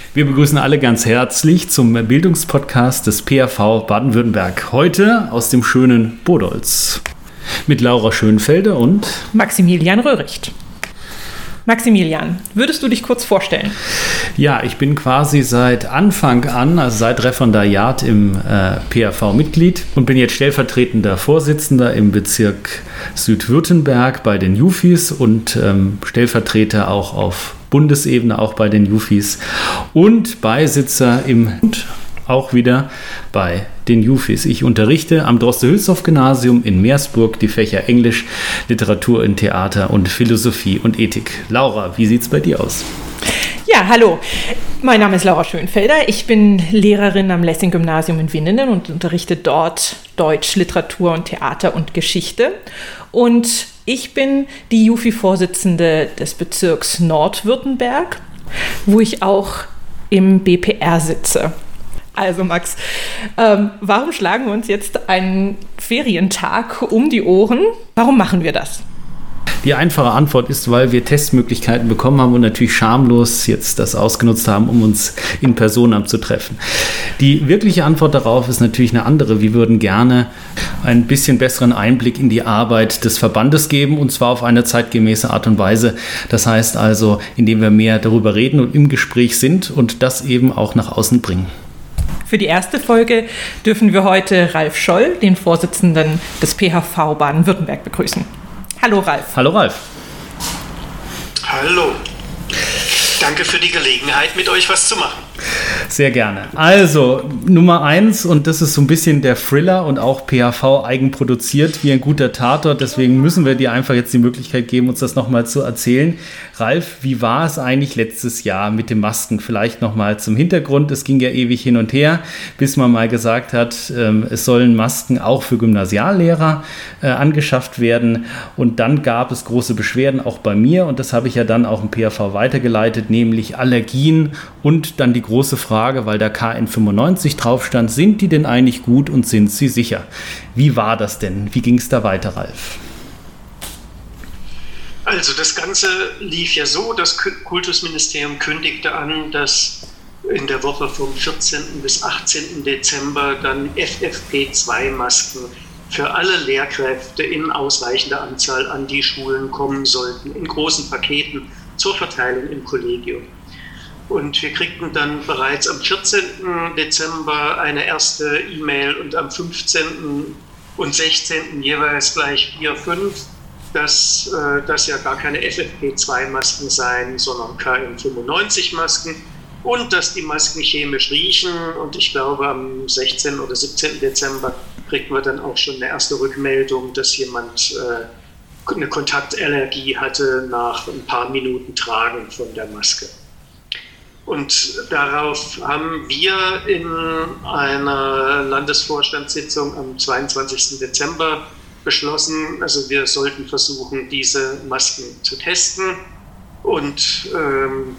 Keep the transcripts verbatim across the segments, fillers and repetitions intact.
Wir begrüßen alle ganz herzlich zum Bildungspodcast des P A V Baden-Württemberg. Heute aus dem schönen Bodolz mit Laura Schönfelder und Maximilian Röhricht. Maximilian, würdest du dich kurz vorstellen? Ja, ich bin quasi seit Anfang an, also seit Referendariat im äh, P A V Mitglied und bin jetzt stellvertretender Vorsitzender im Bezirk Südwürttemberg bei den Jufis und ähm, Stellvertreter auch auf Bundesebene, auch bei den Jufis und Beisitzer im auch wieder bei den Jufis. Ich unterrichte am Droste-Hülshoff-Gymnasium in Meersburg die Fächer Englisch, Literatur und Theater und Philosophie und Ethik. Laura, wie sieht es bei dir aus? Ja, hallo. Mein Name ist Laura Schönfelder. Ich bin Lehrerin am Lessing-Gymnasium in Winnenden und unterrichte dort Deutsch, Literatur und Theater und Geschichte. Und ich bin die Jufi-Vorsitzende des Bezirks Nordwürttemberg, wo ich auch im B P R sitze. Also Max, ähm, warum schlagen wir uns jetzt einen Ferientag um die Ohren? Warum machen wir das? Die einfache Antwort ist, weil wir Testmöglichkeiten bekommen haben und natürlich schamlos jetzt das ausgenutzt haben, um uns in Persona zu treffen. Die wirkliche Antwort darauf ist natürlich eine andere. Wir würden gerne ein bisschen besseren Einblick in die Arbeit des Verbandes geben, und zwar auf eine zeitgemäße Art und Weise. Das heißt also, indem wir mehr darüber reden und im Gespräch sind und das eben auch nach außen bringen. Für die erste Folge dürfen wir heute Ralf Scholl, den Vorsitzenden des P H V Baden-Württemberg, begrüßen. Hallo Ralf. Hallo Ralf. Hallo. Danke für die Gelegenheit, mit euch was zu machen. Sehr gerne. Also, Nummer eins, und das ist so ein bisschen der Thriller und auch P H V eigenproduziert, wie ein guter Tatort. Deswegen müssen wir dir einfach jetzt die Möglichkeit geben, uns das nochmal zu erzählen. Ralf, wie war es eigentlich letztes Jahr mit den Masken? Vielleicht nochmal zum Hintergrund. Es ging ja ewig hin und her, bis man mal gesagt hat, ähm, es sollen Masken auch für Gymnasiallehrer äh, angeschafft werden. Und dann gab es große Beschwerden, auch bei mir. Und das habe ich ja dann auch im P H V weitergeleitet, nämlich Allergien und dann die große Frage, weil da K N fünfundneunzig drauf stand, sind die denn eigentlich gut und sind sie sicher? Wie war das denn? Wie ging es da weiter, Ralf? Also das Ganze lief ja so, das Kultusministerium kündigte an, dass in der Woche vom vierzehnten bis achtzehnten Dezember dann F F P zwei Masken für alle Lehrkräfte in ausreichender Anzahl an die Schulen kommen sollten, in großen Paketen zur Verteilung im Kollegium. Und wir kriegten dann bereits am vierzehnten Dezember eine erste E-Mail und am fünfzehnten und sechzehnten jeweils gleich vier, fünf, dass äh, das ja gar keine F F P zwei Masken seien, sondern K N fünfundneunzig Masken und dass die Masken chemisch riechen. Und ich glaube, am sechzehnten oder siebzehnten Dezember kriegten wir dann auch schon eine erste Rückmeldung, dass jemand äh, eine Kontaktallergie hatte nach ein paar Minuten Tragen von der Maske. Und darauf haben wir in einer Landesvorstandssitzung am zweiundzwanzigsten Dezember beschlossen, also wir sollten versuchen, diese Masken zu testen. Und ähm,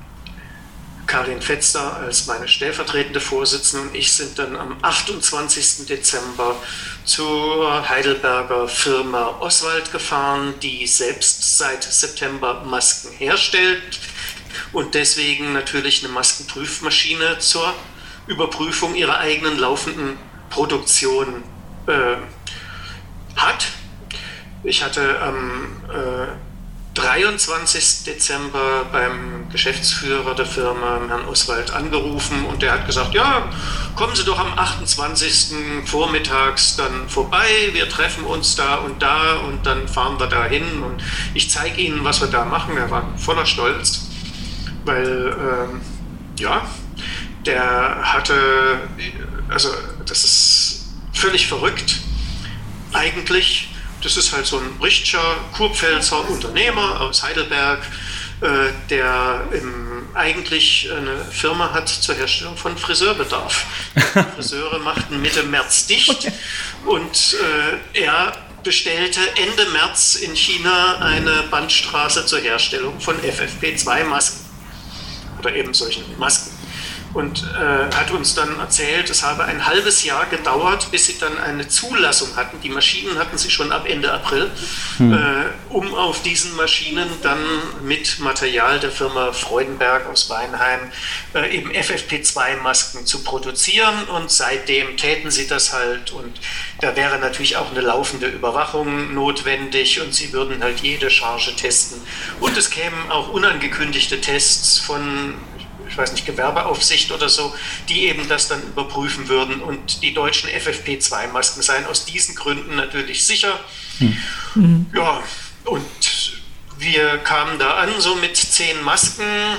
Karin Fetzter als meine stellvertretende Vorsitzende und ich sind dann am achtundzwanzigsten Dezember zur Heidelberger Firma Oswald gefahren, die selbst seit September Masken herstellt und deswegen natürlich eine Maskenprüfmaschine zur Überprüfung ihrer eigenen laufenden Produktion äh, hat. Ich hatte am äh, dreiundzwanzigsten Dezember beim Geschäftsführer der Firma, Herrn Oswald, angerufen und der hat gesagt, ja, kommen Sie doch am achtundzwanzigsten vormittags dann vorbei, wir treffen uns da und da und dann fahren wir da hin und ich zeige Ihnen, was wir da machen. Er war voller Stolz, weil, ähm, ja, der hatte, also das ist völlig verrückt eigentlich. Das ist halt so ein Richtscher, Kurpfälzer Unternehmer aus Heidelberg, äh, der im, eigentlich eine Firma hat zur Herstellung von Friseurbedarf. Die Friseure machten Mitte März dicht und äh, er bestellte Ende März in China eine Bandstraße zur Herstellung von F F P zwei Masken oder eben solchen Masken. und äh, hat uns dann erzählt, es habe ein halbes Jahr gedauert, bis sie dann eine Zulassung hatten. Die Maschinen hatten sie schon ab Ende April, hm. äh, um auf diesen Maschinen dann mit Material der Firma Freudenberg aus Weinheim äh, eben F F P zwei Masken zu produzieren, und seitdem täten sie das halt, und da wäre natürlich auch eine laufende Überwachung notwendig und sie würden halt jede Charge testen, und es kämen auch unangekündigte Tests von, ich weiß nicht, Gewerbeaufsicht oder so, die eben das dann überprüfen würden, und die deutschen F F P zwei Masken seien aus diesen Gründen natürlich sicher. Mhm. Ja, und wir kamen da an, so mit zehn Masken,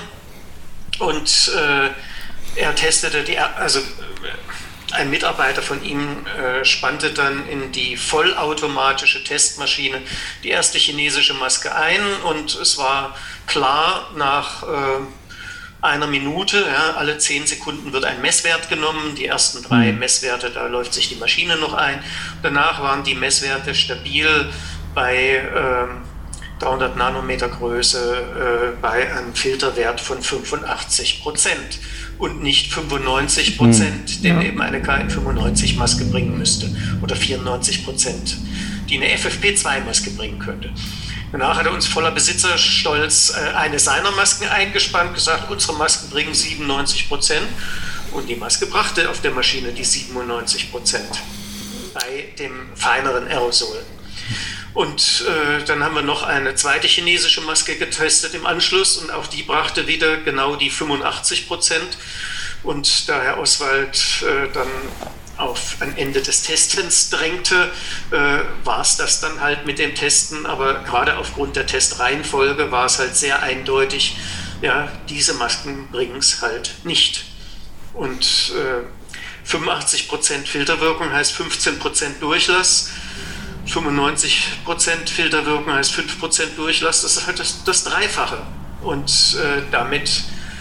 und äh, er testete die, also ein Mitarbeiter von ihm äh, spannte dann in die vollautomatische Testmaschine die erste chinesische Maske ein, und es war klar, nach äh, einer Minute, ja, alle zehn Sekunden wird ein Messwert genommen, die ersten drei mhm. Messwerte, da läuft sich die Maschine noch ein. Danach waren die Messwerte stabil bei äh, dreihundert Nanometer Größe, äh, bei einem Filterwert von fünfundachtzig Prozent. Und nicht fünfundneunzig Prozent, mhm. den ja. eben eine K N fünfundneunzig Maske bringen müsste, oder vierundneunzig Prozent, die eine F F P zwei Maske bringen könnte. Danach hat er uns voller Besitzerstolz äh, eine seiner Masken eingespannt, gesagt, unsere Masken bringen siebenundneunzig Prozent, und die Maske brachte auf der Maschine die siebenundneunzig Prozent bei dem feineren Aerosol. Und äh, dann haben wir noch eine zweite chinesische Maske getestet im Anschluss, und auch die brachte wieder genau die fünfundachtzig Prozent. Und da Herr Oswald äh, dann auf ein Ende des Testens drängte, äh, war es das dann halt mit dem Testen. Aber gerade aufgrund der Testreihenfolge war es halt sehr eindeutig, ja, diese Masken bringen es halt nicht. Und äh, fünfundachtzig Prozent Filterwirkung heißt fünfzehn Prozent Durchlass. fünfundneunzig Prozent Filterwirkung heißt fünf Prozent Durchlass, das ist halt das, das Dreifache. Und äh, damit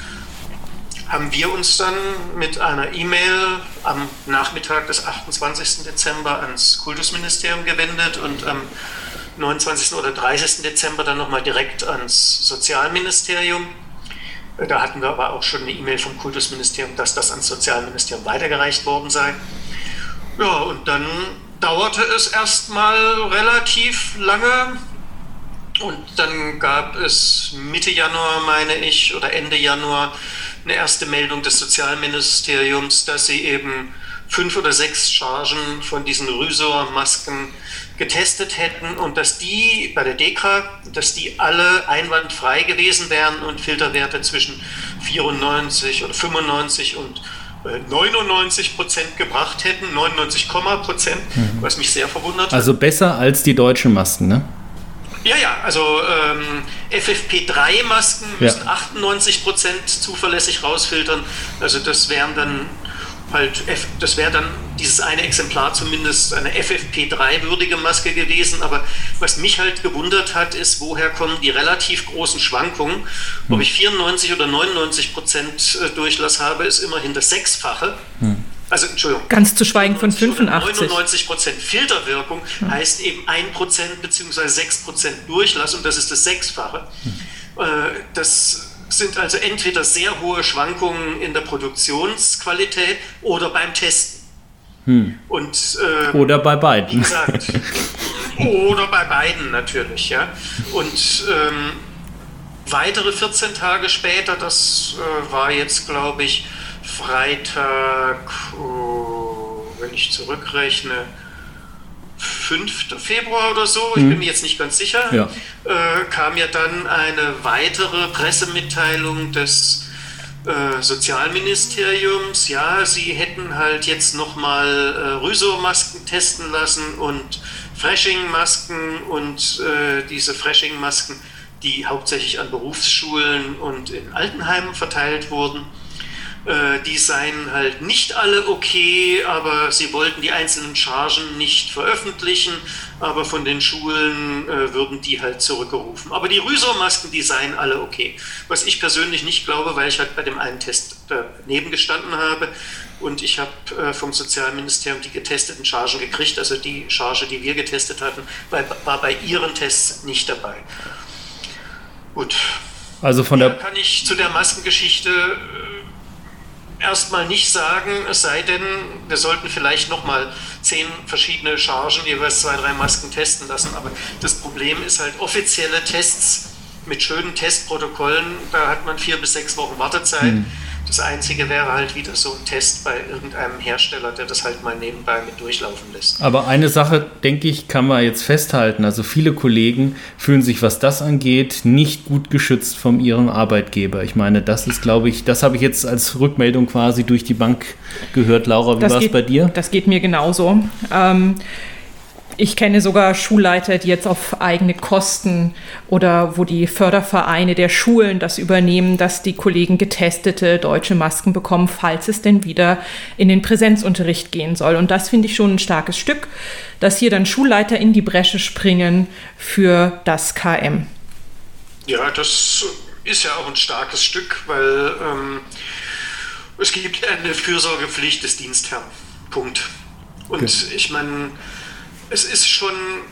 haben wir uns dann mit einer E-Mail am Nachmittag des achtundzwanzigsten Dezember ans Kultusministerium gewendet und am neunundzwanzigsten oder dreißigsten Dezember dann nochmal direkt ans Sozialministerium. Da hatten wir aber auch schon eine E-Mail vom Kultusministerium, dass das ans Sozialministerium weitergereicht worden sei. Ja, und dann dauerte es erstmal relativ lange, und dann gab es Mitte Januar, meine ich, oder Ende Januar eine erste Meldung des Sozialministeriums, dass sie eben fünf oder sechs Chargen von diesen Rhysor-Masken getestet hätten und dass die bei der DEKRA, dass die alle einwandfrei gewesen wären und Filterwerte zwischen vierundneunzig oder fünfundneunzig und neunundneunzig Prozent gebracht hätten, neunundneunzig Prozent, mhm. was mich sehr verwundert hat. Also besser als die deutschen Masken, ne? Ja, ja, also ähm, F F P drei Masken müssen ja. achtundneunzig Prozent zuverlässig rausfiltern, also das wären dann halt, das wäre dann dieses eine Exemplar zumindest eine F F P drei würdige Maske gewesen, aber was mich halt gewundert hat, ist, woher kommen die relativ großen Schwankungen. Hm. Ob ich vierundneunzig oder neunundneunzig Prozent Durchlass habe, ist immerhin das Sechsfache. Hm. Also, Entschuldigung. Ganz zu schweigen von fünfundachtzig. neunundneunzig Prozent Filterwirkung hm. heißt eben ein Prozent bzw. sechs Prozent Durchlass, und das ist das Sechsfache. Hm. Äh, das sind also entweder sehr hohe Schwankungen in der Produktionsqualität oder beim Testen. Hm. Und, äh, oder bei beiden. Wie gesagt, oder bei beiden natürlich, ja. Und ähm, weitere vierzehn Tage später, das äh, war jetzt, glaube ich, Freitag, oh, wenn ich zurückrechne, fünften Februar oder so, ich mhm. bin mir jetzt nicht ganz sicher, ja. äh, kam ja dann eine weitere Pressemitteilung des äh, Sozialministeriums. Ja, sie hätten halt jetzt nochmal äh, Rhysor-Masken testen lassen und Freshing-Masken, und äh, diese Freshing-Masken, die hauptsächlich an Berufsschulen und in Altenheimen verteilt wurden. Die seien halt nicht alle okay, aber sie wollten die einzelnen Chargen nicht veröffentlichen, aber von den Schulen äh, würden die halt zurückgerufen. Aber die Rhysor-Masken, die seien alle okay. Was ich persönlich nicht glaube, weil ich halt bei dem einen Test daneben gestanden habe, und ich habe äh, vom Sozialministerium die getesteten Chargen gekriegt, also die Charge, die wir getestet hatten, war, war bei ihren Tests nicht dabei. Gut. Also von der ja, kann ich zu der Maskengeschichte... Äh, erstmal nicht sagen, es sei denn, wir sollten vielleicht nochmal zehn verschiedene Chargen, jeweils zwei, drei Masken testen lassen. Aber das Problem ist halt offizielle Tests mit schönen Testprotokollen, da hat man vier bis sechs Wochen Wartezeit. Hm. Das Einzige wäre halt wieder so ein Test bei irgendeinem Hersteller, der das halt mal nebenbei mit durchlaufen lässt. Aber eine Sache, denke ich, kann man jetzt festhalten. Also viele Kollegen fühlen sich, was das angeht, nicht gut geschützt von ihrem Arbeitgeber. Ich meine, das ist, glaube ich, das habe ich jetzt als Rückmeldung quasi durch die Bank gehört. Laura, wie war es bei dir? Das geht mir genauso. Ähm, Ich kenne sogar Schulleiter, die jetzt auf eigene Kosten oder wo die Fördervereine der Schulen das übernehmen, dass die Kollegen getestete deutsche Masken bekommen, falls es denn wieder in den Präsenzunterricht gehen soll. Und das finde ich schon ein starkes Stück, dass hier dann Schulleiter in die Bresche springen für das K M. Ja, das ist ja auch ein starkes Stück, weil ähm, es gibt eine Fürsorgepflicht des Dienstherrn. Punkt. Und okay. Ich meine, es ist schon,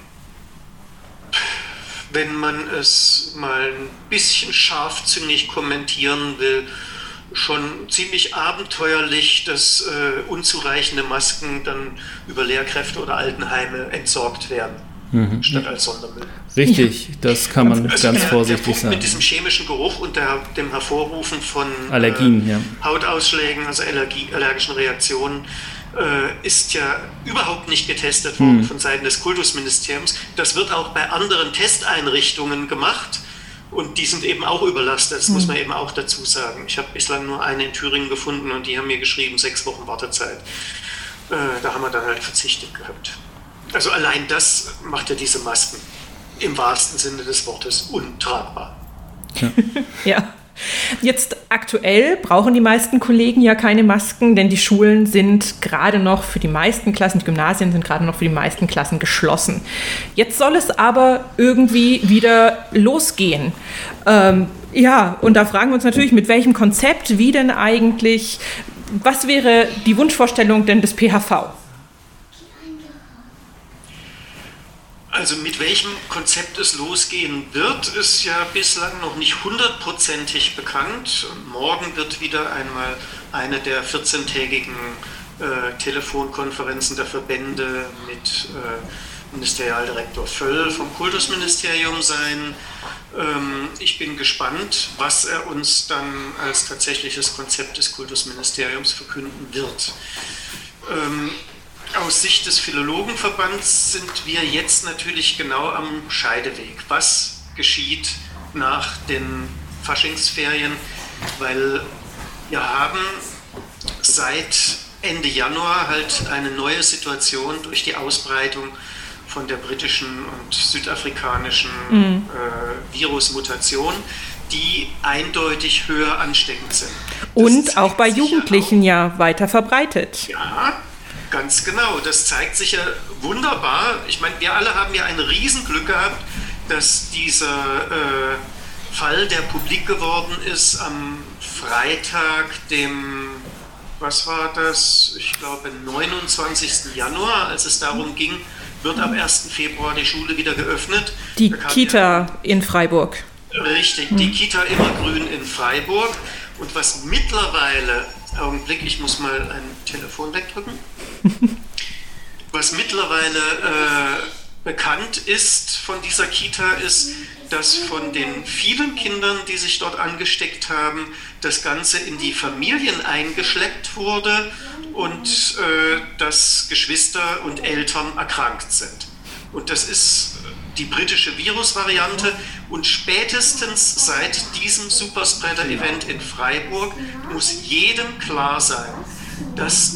wenn man es mal ein bisschen scharfzüngig kommentieren will, schon ziemlich abenteuerlich, dass äh, unzureichende Masken dann über Lehrkräfte oder Altenheime entsorgt werden, mhm. statt als Sondermüll. Richtig, das kann man also ganz der, vorsichtig der Punkt sagen. Mit diesem chemischen Geruch und der, dem Hervorrufen von Allergien, äh, ja. Hautausschlägen, also Allergie, allergischen Reaktionen, äh, ist ja überhaupt nicht getestet worden hm. von Seiten des Kultusministeriums. Das wird auch bei anderen Testeinrichtungen gemacht und die sind eben auch überlastet, das hm. muss man eben auch dazu sagen. Ich habe bislang nur eine in Thüringen gefunden und die haben mir geschrieben, sechs Wochen Wartezeit. Äh, da haben wir dann halt verzichtet gehabt. Also allein das macht ja diese Masken im wahrsten Sinne des Wortes untragbar. Ja. Ja. Jetzt aktuell brauchen die meisten Kollegen ja keine Masken, denn die Schulen sind gerade noch für die meisten Klassen, die Gymnasien sind gerade noch für die meisten Klassen geschlossen. Jetzt soll es aber irgendwie wieder losgehen. Ähm, ja, und da fragen wir uns natürlich, mit welchem Konzept, wie denn eigentlich, was wäre die Wunschvorstellung denn des P H V? Also mit welchem Konzept es losgehen wird, ist ja bislang noch nicht hundertprozentig bekannt. Morgen wird wieder einmal eine der vierzehntägigen äh, Telefonkonferenzen der Verbände mit äh, Ministerialdirektor Völl vom Kultusministerium sein. Ähm, ich bin gespannt, was er uns dann als tatsächliches Konzept des Kultusministeriums verkünden wird. Ähm, Aus Sicht des Philologenverbands sind wir jetzt natürlich genau am Scheideweg. Was geschieht nach den Faschingsferien? Weil wir haben seit Ende Januar halt eine neue Situation durch die Ausbreitung von der britischen und südafrikanischen mhm. äh, Virusmutation, die eindeutig höher ansteckend sind. Das und auch bei Jugendlichen ja, auch, ja weiter verbreitet. Ja, ganz genau, das zeigt sich ja wunderbar. Ich meine, wir alle haben ja ein Riesenglück gehabt, dass dieser äh, Fall, der publik geworden ist, am Freitag, dem, was war das, ich glaube neunundzwanzigsten Januar, als es darum ging, wird am ersten Februar die Schule wieder geöffnet. Die Kita ja, in Freiburg. Richtig, die Kita Immergrün in Freiburg. Und was mittlerweile, Augenblick, ich muss mal ein Telefon wegdrücken, was mittlerweile äh, bekannt ist von dieser Kita ist, dass von den vielen Kindern, die sich dort angesteckt haben, das Ganze in die Familien eingeschleppt wurde und äh, dass Geschwister und Eltern erkrankt sind. Und das ist die britische Virusvariante und spätestens seit diesem Superspreader-Event in Freiburg muss jedem klar sein, dass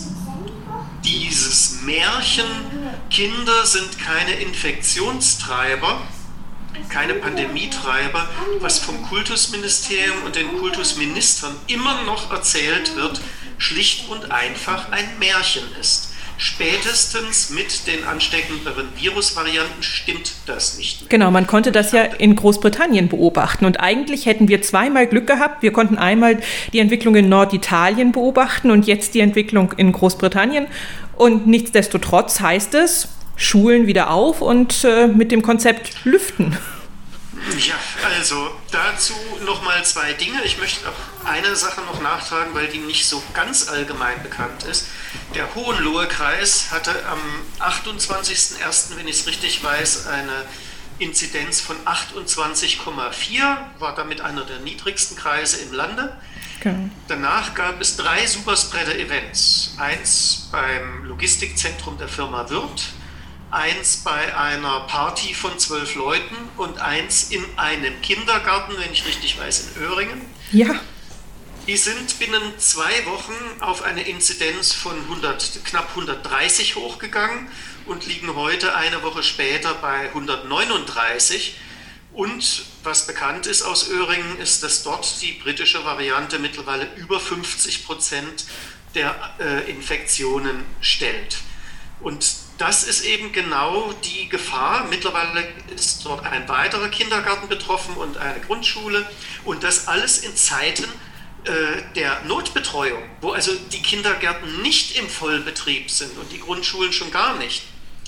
dieses Märchen, Kinder sind keine Infektionstreiber, keine Pandemietreiber, was vom Kultusministerium und den Kultusministern immer noch erzählt wird, schlicht und einfach ein Märchen ist. Spätestens mit den ansteckenderen Virusvarianten stimmt das nicht mehr. Genau, man konnte das ja in Großbritannien beobachten und eigentlich hätten wir zweimal Glück gehabt. Wir konnten einmal die Entwicklung in Norditalien beobachten und jetzt die Entwicklung in Großbritannien und nichtsdestotrotz heißt es, Schulen wieder auf und äh, mit dem Konzept lüften. Ja, also dazu nochmal zwei Dinge. Ich möchte auch eine Sache noch nachtragen, weil die nicht so ganz allgemein bekannt ist. Der Hohenlohe-Kreis hatte am achtundzwanzigsten ersten, wenn ich es richtig weiß, eine Inzidenz von achtundzwanzig Komma vier, war damit einer der niedrigsten Kreise im Lande. Okay. Danach gab es drei Superspreader-Events. Eins beim Logistikzentrum der Firma Wirth, eins bei einer Party von zwölf Leuten und eins in einem Kindergarten, wenn ich richtig weiß, in Öhringen. Ja. Die sind binnen zwei Wochen auf eine Inzidenz von hundert, knapp hundertdreißig hochgegangen und liegen heute eine Woche später bei hundertneununddreißig. Und was bekannt ist aus Öhringen, ist, dass dort die britische Variante mittlerweile über fünfzig Prozent der äh, Infektionen stellt. Und das ist eben genau die Gefahr. Mittlerweile ist dort ein weiterer Kindergarten betroffen und eine Grundschule. Und das alles in Zeiten äh, der Notbetreuung, wo also die Kindergärten nicht im Vollbetrieb sind und die Grundschulen schon gar nicht.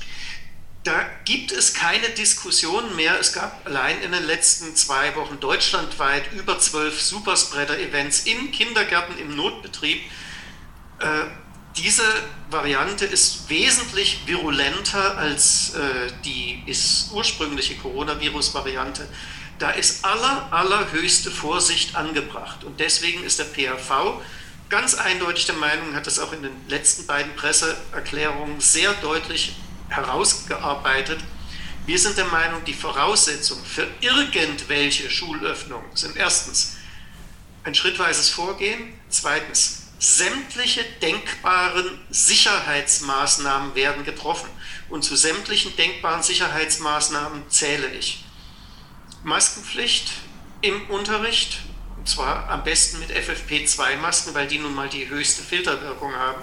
Da gibt es keine Diskussion mehr. Es gab allein in den letzten zwei Wochen deutschlandweit über zwölf Superspreader-Events in Kindergärten im Notbetrieb. Äh, Diese Variante ist wesentlich virulenter als äh, die ist ursprüngliche Coronavirus-Variante. Da ist aller, allerhöchste Vorsicht angebracht. Und deswegen ist der P A V ganz eindeutig der Meinung, hat das auch in den letzten beiden Presseerklärungen sehr deutlich herausgearbeitet. Wir sind der Meinung, die Voraussetzungen für irgendwelche Schulöffnungen sind erstens ein schrittweises Vorgehen, zweitens sämtliche denkbaren Sicherheitsmaßnahmen werden getroffen. Und zu sämtlichen denkbaren Sicherheitsmaßnahmen zähle ich Maskenpflicht im Unterricht, und zwar am besten mit F F P zwei Masken, weil die nun mal die höchste Filterwirkung haben.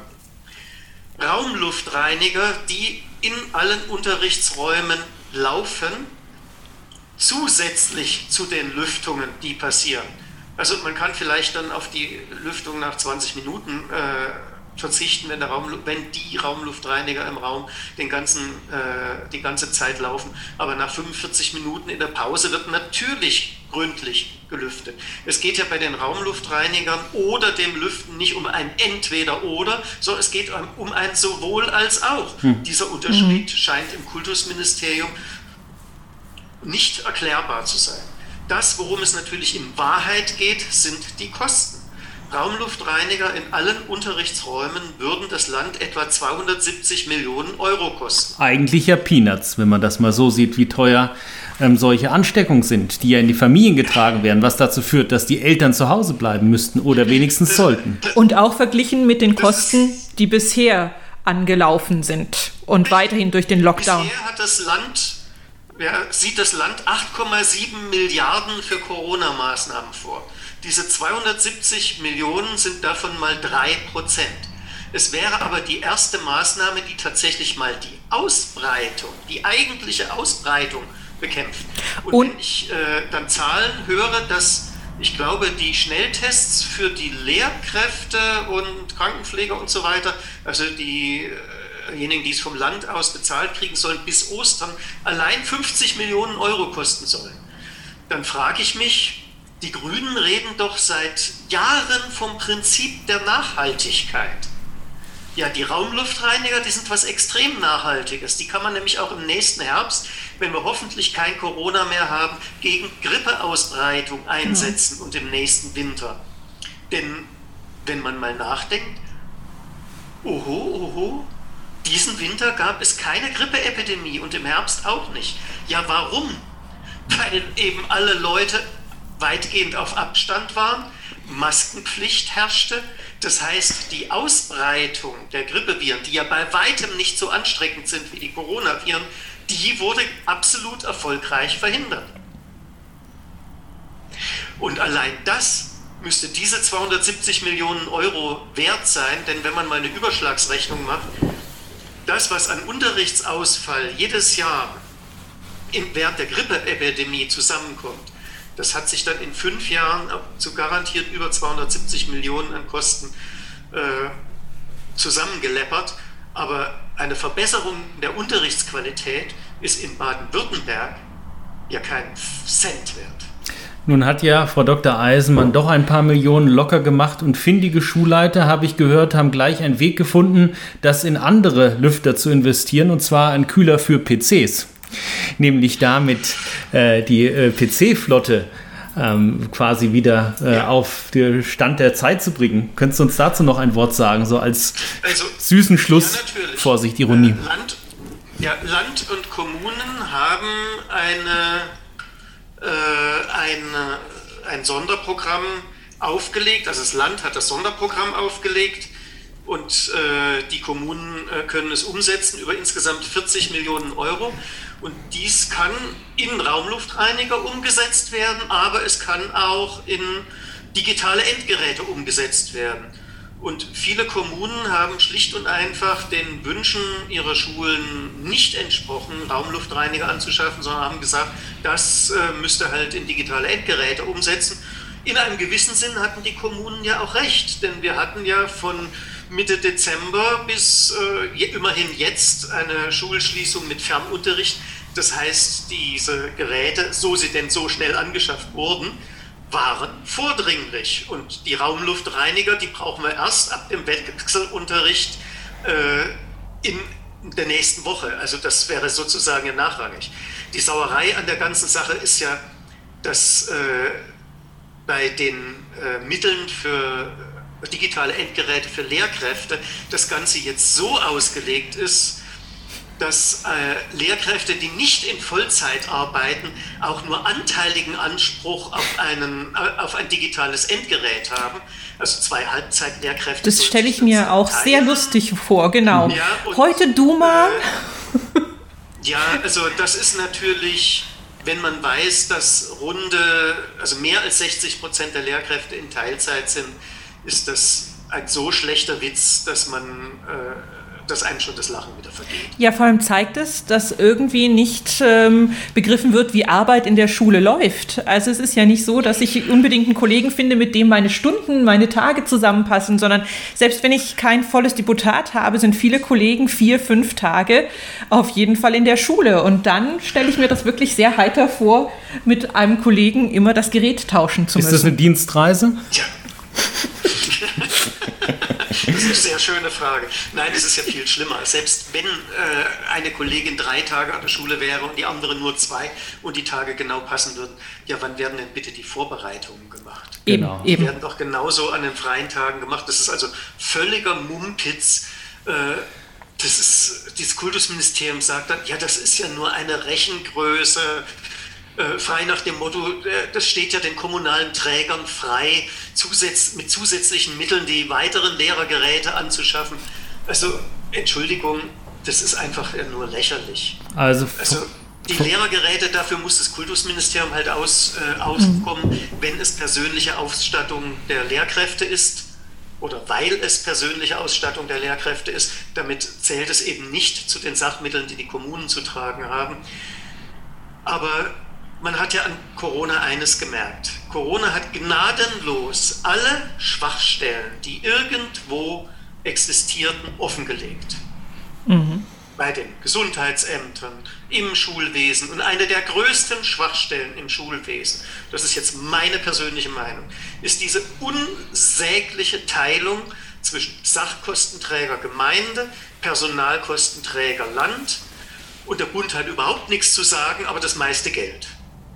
Raumluftreiniger, die in allen Unterrichtsräumen laufen, zusätzlich zu den Lüftungen, die passieren. Also man kann vielleicht dann auf die Lüftung nach zwanzig Minuten äh, verzichten, wenn, der Raum, wenn die Raumluftreiniger im Raum den ganzen, äh, die ganze Zeit laufen. Aber nach fünfundvierzig Minuten in der Pause wird natürlich gründlich gelüftet. Es geht ja bei den Raumluftreinigern oder dem Lüften nicht um ein Entweder-Oder, sondern es geht um, um ein Sowohl als auch. Hm. Dieser Unterschied mhm. scheint im Kultusministerium nicht erklärbar zu sein. Das, worum es natürlich in Wahrheit geht, sind die Kosten. Raumluftreiniger in allen Unterrichtsräumen würden das Land etwa zweihundertsiebzig Millionen Euro kosten. Eigentlich ja Peanuts, wenn man das mal so sieht, wie teuer ähm, solche Ansteckungen sind, die ja in die Familien getragen werden, was dazu führt, dass die Eltern zu Hause bleiben müssten oder wenigstens das, sollten. Und auch verglichen mit den Kosten, die bisher angelaufen sind und weiterhin durch den Lockdown. Bisher hat das Land... Ja, sieht das Land acht Komma sieben Milliarden für Corona-Maßnahmen vor. Diese zweihundertsiebzig Millionen sind davon mal drei Prozent. Es wäre aber die erste Maßnahme, die tatsächlich mal die Ausbreitung, die eigentliche Ausbreitung bekämpft. Und, Und wenn ich äh, dann Zahlen höre, dass ich glaube, die Schnelltests für die Lehrkräfte und Krankenpfleger und so weiter, also die... diejenigen, die es vom Land aus bezahlt kriegen sollen, bis Ostern allein fünfzig Millionen Euro kosten sollen. Dann frage ich mich, die Grünen reden doch seit Jahren vom Prinzip der Nachhaltigkeit. Ja, die Raumluftreiniger, die sind was extrem Nachhaltiges. Die kann man nämlich auch im nächsten Herbst, wenn wir hoffentlich kein Corona mehr haben, gegen Grippeausbreitung einsetzen, mhm. und im nächsten Winter. Denn wenn man mal nachdenkt, oho, oho, diesen Winter gab es keine Grippeepidemie und im Herbst auch nicht. Ja, warum? Weil eben alle Leute weitgehend auf Abstand waren, Maskenpflicht herrschte. Das heißt, die Ausbreitung der Grippeviren, die ja bei weitem nicht so ansteckend sind wie die Coronaviren, die wurde absolut erfolgreich verhindert. Und allein das müsste diese zweihundertsiebzig Millionen Euro wert sein, denn wenn man mal eine Überschlagsrechnung macht, das, was an Unterrichtsausfall jedes Jahr im, während der Grippeepidemie zusammenkommt, das hat sich dann in fünf Jahren zu garantiert über zweihundertsiebzig Millionen an Kosten äh, zusammengeleppert. Aber eine Verbesserung der Unterrichtsqualität ist in Baden-Württemberg ja kein Cent wert. Nun hat ja Frau Doktor Eisenmann doch ein paar Millionen locker gemacht und findige Schulleiter, habe ich gehört, haben gleich einen Weg gefunden, das in andere Lüfter zu investieren, und zwar ein Kühler für P Cs. Nämlich damit äh, die äh, P C-Flotte ähm, quasi wieder äh, ja. auf den Stand der Zeit zu bringen. Könntest du uns dazu noch ein Wort sagen, so als also, süßen Schluss? Ja, Vorsicht, Ironie. Äh, Land, ja, Land und Kommunen haben eine Äh, ein, ein Sonderprogramm aufgelegt, also das Land hat das Sonderprogramm aufgelegt und äh, die Kommunen äh, können es umsetzen über insgesamt vierzig Millionen Euro, und dies kann in Raumluftreiniger umgesetzt werden, aber es kann auch in digitale Endgeräte umgesetzt werden. Und viele Kommunen haben schlicht und einfach den Wünschen ihrer Schulen nicht entsprochen, Raumluftreiniger anzuschaffen, sondern haben gesagt, das äh, müsste halt in digitale Endgeräte umsetzen. In einem gewissen Sinn hatten die Kommunen ja auch recht, denn wir hatten ja von Mitte Dezember bis äh, immerhin jetzt eine Schulschließung mit Fernunterricht. Das heißt, diese Geräte, so sie denn so schnell angeschafft wurden, waren vordringlich, und die Raumluftreiniger, die brauchen wir erst ab dem Wechselunterricht äh, in der nächsten Woche. Also das wäre sozusagen nachrangig. Die Sauerei an der ganzen Sache ist ja, dass äh, bei den äh, Mitteln für digitale Endgeräte für Lehrkräfte das Ganze jetzt so ausgelegt ist, dass äh, Lehrkräfte, die nicht in Vollzeit arbeiten, auch nur anteiligen Anspruch auf, einen, äh, auf ein digitales Endgerät haben. Also zwei Halbzeitlehrkräfte. Das stelle ich mir auch teilen. Sehr lustig vor, genau. Ja, und, heute du mal. Äh, ja, also das ist natürlich, wenn man weiß, dass runde, also mehr als sechzig Prozent der Lehrkräfte in Teilzeit sind, ist das ein so schlechter Witz, dass man... Äh, dass einem schon das Lachen wieder vergeht. Ja, vor allem zeigt es, dass irgendwie nicht ähm, begriffen wird, wie Arbeit in der Schule läuft. Also es ist ja nicht so, dass ich unbedingt einen Kollegen finde, mit dem meine Stunden, meine Tage zusammenpassen, sondern selbst wenn ich kein volles Deputat habe, sind viele Kollegen vier, fünf Tage auf jeden Fall in der Schule. Und dann stelle ich mir das wirklich sehr heiter vor, mit einem Kollegen immer das Gerät tauschen zu müssen. Ist das eine Dienstreise? Ja. Das ist eine sehr schöne Frage. Nein, es ist ja viel schlimmer. Selbst wenn äh, eine Kollegin drei Tage an der Schule wäre und die andere nur zwei und die Tage genau passen würden, ja, wann werden denn bitte die Vorbereitungen gemacht? Eben, genau. Die eben. werden doch genauso an den freien Tagen gemacht. Das ist also völliger Mumpitz. Äh, das ist, dieses Kultusministerium sagt dann, ja, das ist ja nur eine Rechengröße, Äh, frei nach dem Motto, äh, das steht ja den kommunalen Trägern frei, zusätz- mit zusätzlichen Mitteln die weiteren Lehrergeräte anzuschaffen. Also, Entschuldigung, das ist einfach ja nur lächerlich. Also, also die Lehrergeräte, dafür muss das Kultusministerium halt aus, äh, auskommen, mhm. wenn es persönliche Ausstattung der Lehrkräfte ist oder weil es persönliche Ausstattung der Lehrkräfte ist. Damit zählt es eben nicht zu den Sachmitteln, die die Kommunen zu tragen haben. Aber man hat ja an Corona eines gemerkt. Corona hat gnadenlos alle Schwachstellen, die irgendwo existierten, offengelegt. Mhm. Bei den Gesundheitsämtern, im Schulwesen. Und eine der größten Schwachstellen im Schulwesen, das ist jetzt meine persönliche Meinung, ist diese unsägliche Teilung zwischen Sachkostenträger Gemeinde, Personalkostenträger Land, und der Bund hat überhaupt nichts zu sagen, aber das meiste Geld.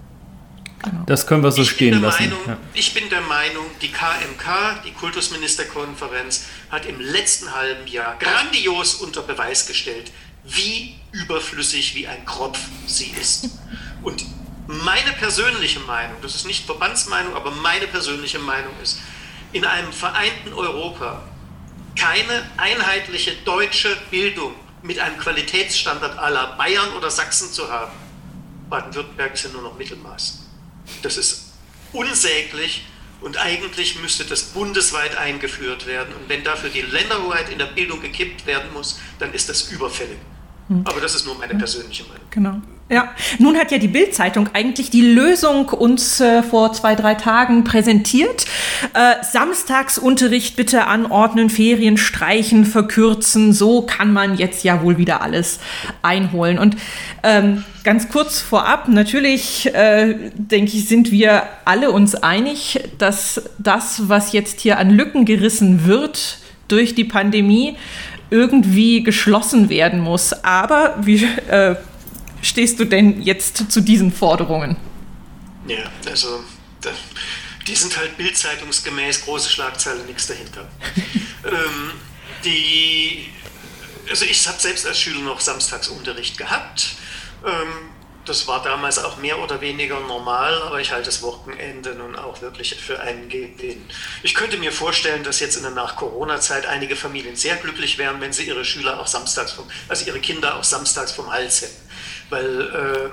Das können wir so ich stehen bin der lassen. Meinung, ja. Ich bin der Meinung, die K M K, die Kultusministerkonferenz, hat im letzten halben Jahr grandios unter Beweis gestellt, wie überflüssig, wie ein Kropf sie ist. Und meine persönliche Meinung, das ist nicht Verbandsmeinung, aber meine persönliche Meinung ist, in einem vereinten Europa keine einheitliche deutsche Bildung mit einem Qualitätsstandard à la Bayern oder Sachsen zu haben. Baden-Württemberg ist ja nur noch Mittelmaß. Das ist unsäglich und eigentlich müsste das bundesweit eingeführt werden. Und wenn dafür die Länderhoheit in der Bildung gekippt werden muss, dann ist das überfällig. Hm. Aber das ist nur meine persönliche Meinung. Genau. Ja, nun hat ja die Bild-Zeitung eigentlich die Lösung uns äh, vor zwei, drei Tagen präsentiert. Äh, Samstagsunterricht bitte anordnen, Ferien streichen, verkürzen. So kann man jetzt ja wohl wieder alles einholen. Und ähm, ganz kurz vorab, natürlich, äh, denke ich, sind wir alle uns einig, dass das, was jetzt hier an Lücken gerissen wird durch die Pandemie, irgendwie geschlossen werden muss. Aber wie äh, stehst du denn jetzt zu diesen Forderungen? Ja, also die sind halt bildzeitungsgemäß, große Schlagzeile, nichts dahinter. ähm, die, also ich habe selbst als Schüler noch Samstagsunterricht gehabt. Ähm, das war damals auch mehr oder weniger normal, aber ich halte das Wochenende nun auch wirklich für einen Gewinn. Ich könnte mir vorstellen, dass jetzt in der Nach-Corona-Zeit einige Familien sehr glücklich wären, wenn sie ihre Schüler auch samstags vom, also ihre Kinder auch samstags vom Hals hätten. Weil,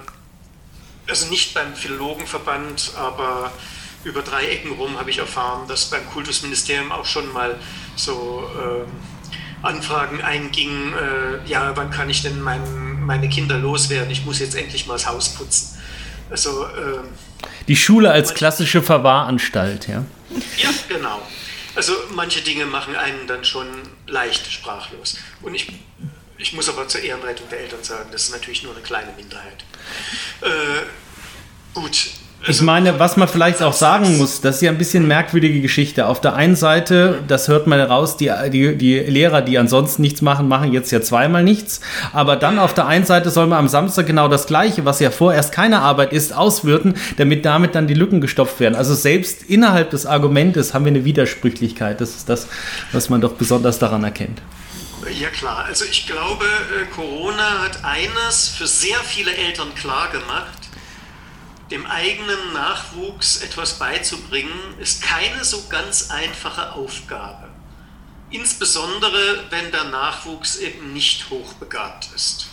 äh, also nicht beim Philologenverband, aber über drei Ecken rum habe ich erfahren, dass beim Kultusministerium auch schon mal so äh, Anfragen eingingen, äh, ja, wann kann ich denn mein, meine Kinder loswerden? Ich muss jetzt endlich mal das Haus putzen. Also, äh, die Schule als klassische Verwahranstalt, ja? Ja, genau. Also manche Dinge machen einen dann schon leicht sprachlos. Und ich Ich muss aber zur Ehrenrettung der Eltern sagen, das ist natürlich nur eine kleine Minderheit. Äh, gut. Also, ich meine, was man vielleicht auch sagen muss, das ist ja ein bisschen merkwürdige Geschichte. Auf der einen Seite, das hört man raus, die, die, die Lehrer, die ansonsten nichts machen, machen jetzt ja zweimal nichts. Aber dann auf der einen Seite soll man am Samstag genau das Gleiche, was ja vorerst keine Arbeit ist, auswirten, damit damit dann die Lücken gestopft werden. Also selbst innerhalb des Argumentes haben wir eine Widersprüchlichkeit. Das ist das, was man doch besonders daran erkennt. Ja klar, also ich glaube, Corona hat eines für sehr viele Eltern klar gemacht: Dem eigenen Nachwuchs etwas beizubringen, ist keine so ganz einfache Aufgabe. Insbesondere, wenn der Nachwuchs eben nicht hochbegabt ist.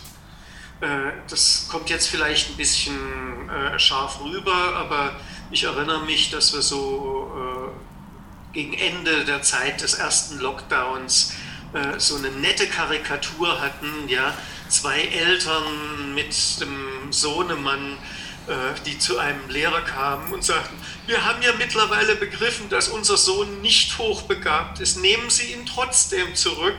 Das kommt jetzt vielleicht ein bisschen scharf rüber, aber ich erinnere mich, dass wir so gegen Ende der Zeit des ersten Lockdowns so eine nette Karikatur hatten, ja, zwei Eltern mit dem Sohnemann, die zu einem Lehrer kamen und sagten: Wir haben ja mittlerweile begriffen, dass unser Sohn nicht hochbegabt ist, nehmen Sie ihn trotzdem zurück.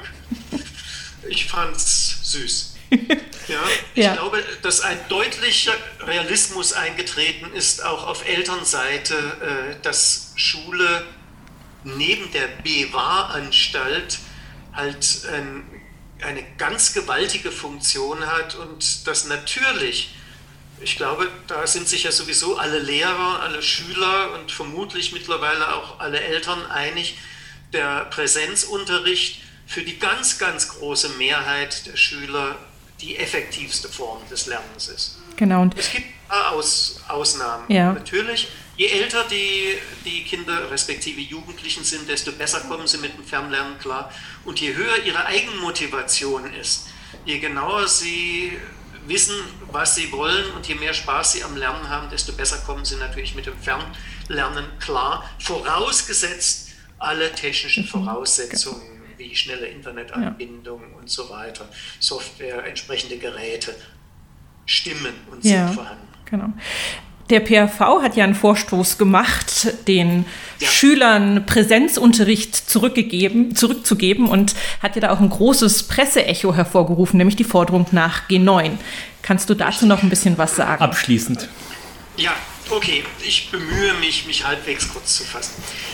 Ich fand's süß. Ja, ich ja. glaube, dass ein deutlicher Realismus eingetreten ist, auch auf Elternseite, dass Schule neben der Bewahranstalt halt ein, eine ganz gewaltige Funktion hat und dass natürlich, ich glaube, da sind sich ja sowieso alle Lehrer, alle Schüler und vermutlich mittlerweile auch alle Eltern einig, der Präsenzunterricht für die ganz, ganz große Mehrheit der Schüler die effektivste Form des Lernens ist. Genau. Und es gibt ein paar Aus, Ausnahmen. Ja. Natürlich, je älter die, die Kinder respektive Jugendlichen sind, desto besser kommen sie mit dem Fernlernen klar. Und je höher ihre Eigenmotivation ist, je genauer sie wissen, was sie wollen und je mehr Spaß sie am Lernen haben, desto besser kommen sie natürlich mit dem Fernlernen klar. Vorausgesetzt alle technischen Voraussetzungen wie schnelle Internetanbindung ja. und so weiter, Software, entsprechende Geräte stimmen und sind ja, vorhanden. Genau. Der P A V hat ja einen Vorstoß gemacht, den ja. Schülern Präsenzunterricht zurückgegeben, zurückzugeben und hat ja da auch ein großes Presseecho hervorgerufen, nämlich die Forderung nach G neun. Kannst du dazu noch ein bisschen was sagen? Abschließend. Ja, okay. Ich bemühe mich, mich halbwegs kurz zu fassen.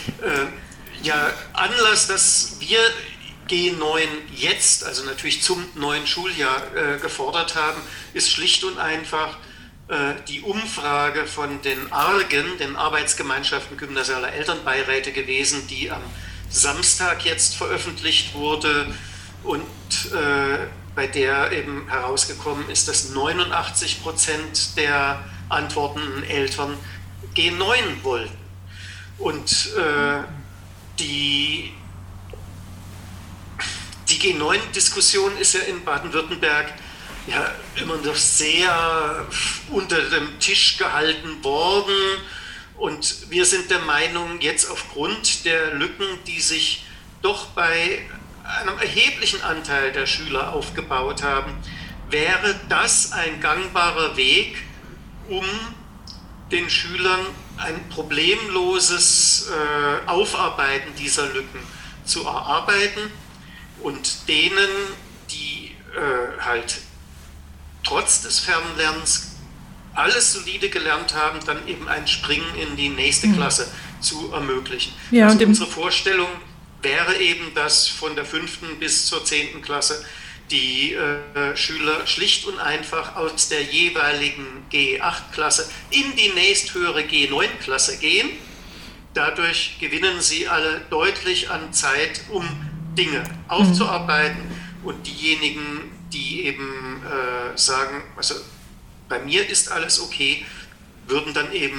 Äh, ja, Anlass, dass wir G neun jetzt, also natürlich zum neuen Schuljahr äh, gefordert haben, ist schlicht und einfach äh, die Umfrage von den ARGen, den Arbeitsgemeinschaften gymnasialer Elternbeiräte gewesen, die am Samstag jetzt veröffentlicht wurde und äh, bei der eben herausgekommen ist, dass neunundachtzig Prozent der antwortenden Eltern G neun wollten. Und äh, die Die G neun Diskussion ist ja in Baden-Württemberg ja immer noch sehr unter dem Tisch gehalten worden und wir sind der Meinung, jetzt aufgrund der Lücken, die sich doch bei einem erheblichen Anteil der Schüler aufgebaut haben, wäre das ein gangbarer Weg, um den Schülern ein problemloses äh, Aufarbeiten dieser Lücken zu erarbeiten und denen, die äh, halt trotz des Fernlernens alles solide gelernt haben, dann eben ein Springen in die nächste mhm. Klasse zu ermöglichen. Ja, also und unsere Vorstellung wäre eben, dass von der fünften bis zur zehnten Klasse die äh, Schüler schlicht und einfach aus der jeweiligen G acht Klasse in die nächsthöhere G neun Klasse gehen. Dadurch gewinnen sie alle deutlich an Zeit, um Dinge aufzuarbeiten. Und diejenigen, die eben äh, sagen, also bei mir ist alles okay, würden dann eben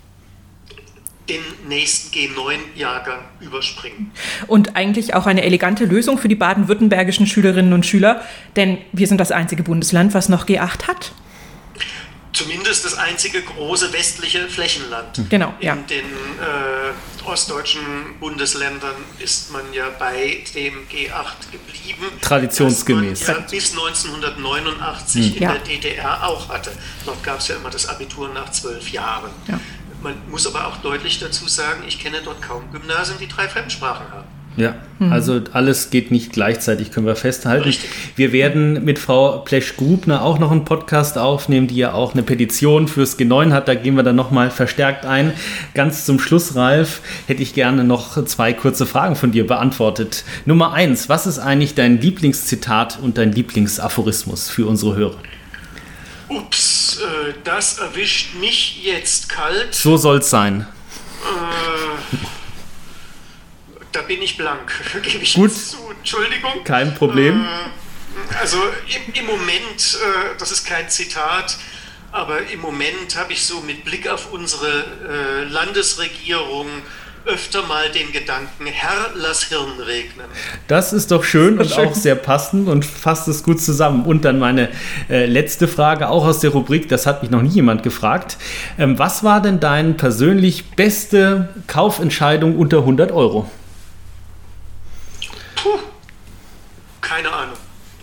den nächsten G neun Jahrgang überspringen. Und eigentlich auch eine elegante Lösung für die baden-württembergischen Schülerinnen und Schüler, denn wir sind das einzige Bundesland, was noch G acht hat. Zumindest das einzige große westliche Flächenland. Genau, ja. In den äh, ostdeutschen Bundesländern ist man ja bei dem G acht geblieben. Traditionsgemäß. Das man ja bis neunzehnhundertneunundachtzig in ja. der D D R auch hatte. Dort gab es ja immer das Abitur nach zwölf Jahren. Ja. Man muss aber auch deutlich dazu sagen, ich kenne dort kaum Gymnasien, die drei Fremdsprachen haben. Ja, mhm. also alles geht nicht gleichzeitig, können wir festhalten. Richtig. Wir werden mit Frau Plesch-Grubner auch noch einen Podcast aufnehmen, die ja auch eine Petition fürs G neun hat. Da gehen wir dann nochmal verstärkt ein. Ganz zum Schluss, Ralf, hätte ich gerne noch zwei kurze Fragen von dir beantwortet. Nummer eins, was ist eigentlich dein Lieblingszitat und dein Lieblingsaphorismus für unsere Hörer? Ups, äh, das erwischt mich jetzt kalt. So soll's sein. Äh, da bin ich blank, gebe ich Gut. zu. Entschuldigung. Kein Problem. Äh, also im, im Moment, äh, das ist kein Zitat, aber im Moment habe ich so mit Blick auf unsere äh, Landesregierung öfter mal den Gedanken, Herr, lass Hirn regnen. Das ist doch schön und schön. auch sehr passend und fasst es gut zusammen. Und dann meine äh, letzte Frage, auch aus der Rubrik, das hat mich noch nie jemand gefragt. Ähm, was war denn deine persönlich beste Kaufentscheidung unter hundert Euro? Puh, keine Ahnung.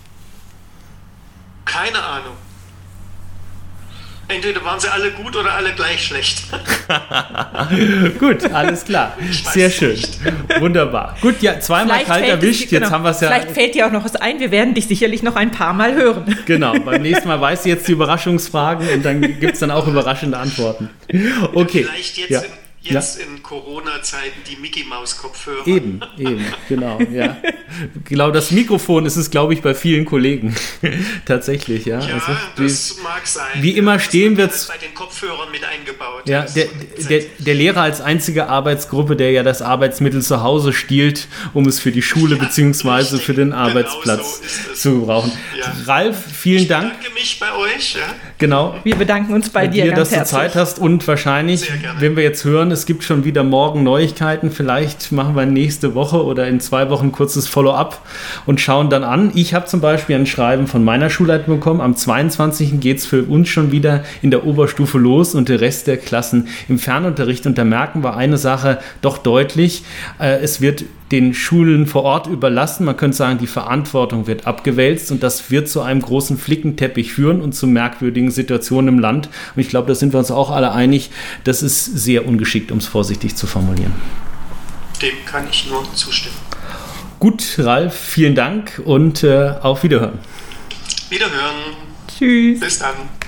Keine Ahnung. Entweder waren sie alle gut oder alle gleich schlecht. Gut, alles klar. Sehr schön. Nicht. Wunderbar. Gut, ja, zweimal Vielleicht kalt erwischt. Es, genau, jetzt haben wir es ja. Vielleicht fällt dir auch noch was ein. Wir werden dich sicherlich noch ein paar Mal hören. Genau, beim nächsten Mal weißt du jetzt die Überraschungsfragen und dann gibt es dann auch überraschende Antworten. Okay. Vielleicht jetzt ja. in Jetzt ja. in Corona-Zeiten die Mickey-Maus-Kopfhörer. Eben, eben, genau, ja. Genau, das Mikrofon ist es, glaube ich, bei vielen Kollegen. Tatsächlich, ja. Ja, also, das wie, mag sein. Wie immer das stehen wir... bei den Kopfhörern mit eingebaut. Ja, der, der, der Lehrer als einzige Arbeitsgruppe, der ja das Arbeitsmittel zu Hause stiehlt, um es für die Schule ja, bzw. für den Arbeitsplatz genau so zu gebrauchen. Ja. Ralf, vielen ich Dank. Ich bedanke mich bei euch. Ja. Genau. Wir bedanken uns bei, bei dir, dir ganz dass herzlich. du Zeit hast und wahrscheinlich, wenn wir jetzt hören, es gibt schon wieder morgen Neuigkeiten. Vielleicht machen wir nächste Woche oder in zwei Wochen ein kurzes Follow-up und schauen dann an. Ich habe zum Beispiel ein Schreiben von meiner Schulleitung bekommen. Am zweiundzwanzigsten geht es für uns schon wieder in der Oberstufe los und der Rest der Klassen im Fernunterricht. Und da merken wir eine Sache doch deutlich. Äh, es wird den Schulen vor Ort überlassen. Man könnte sagen, die Verantwortung wird abgewälzt und das wird zu einem großen Flickenteppich führen und zu merkwürdigen Situationen im Land. Und ich glaube, da sind wir uns auch alle einig, das ist sehr ungeschickt, um es vorsichtig zu formulieren. Dem kann ich nur zustimmen. Gut, Ralf, vielen Dank und äh, auf Wiederhören. Wiederhören. Tschüss. Bis dann.